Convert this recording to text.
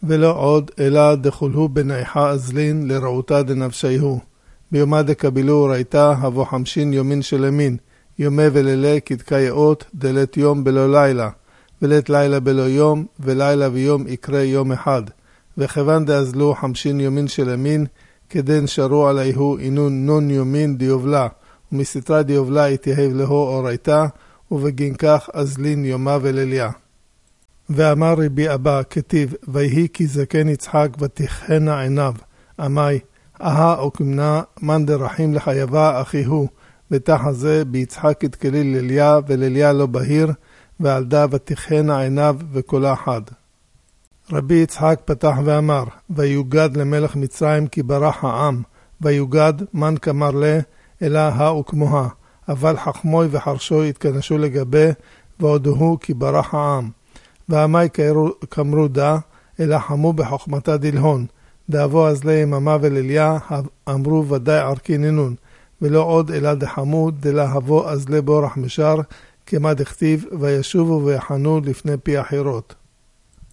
ולא עוד אלא דחולהו בנעיחה אזלין לרעותה דנפשייהו. ביומא דקבילו ראיתה הבו 50 יומין של ימין, יומי ולילה כדקה יאות, דלת יום בלא לילה, ולית לילה בלא יום, ולילה ויום יקרה יום אחד. וכיוון דאזלו 50 יומין של ימין, כדן שרו עליהו אינון נון יומין דיובלה, ומסתרה דיובלה יתייהב להו אורייתה, ובגין כך אזלין יומה וליליה. ואמר רבי אבא כתיב, ויהי כי זקן יצחק ותכהנה עיניו, אמי, אהה אוקמנה מן דרחים לחייבה אחיהו, ותחה זה ביצחק יתקלי ליליה, וליליה לא בהיר, ועלדה ותכהנה עיניו וקולה אחד. רבי יצחק פתח ואמר, ויוגד למלך מצרים כי ברח העם, ויוגד מן כמר לה, אלא האוקמוה, אבל חכמוי וחרשו יתכנסו לגבי, ועודהו כי ברח העם. ועמי כמרו דה, אלא חמו בחוכמתה דלהון, דאבו אז לה יממה וליליה, אמרו ודאי ערכי נינון, ולא עוד אלא דחמו דלהבו אז לה בורח משאר, כמה דכתיב, וישובו ויחנו לפני פי החירות.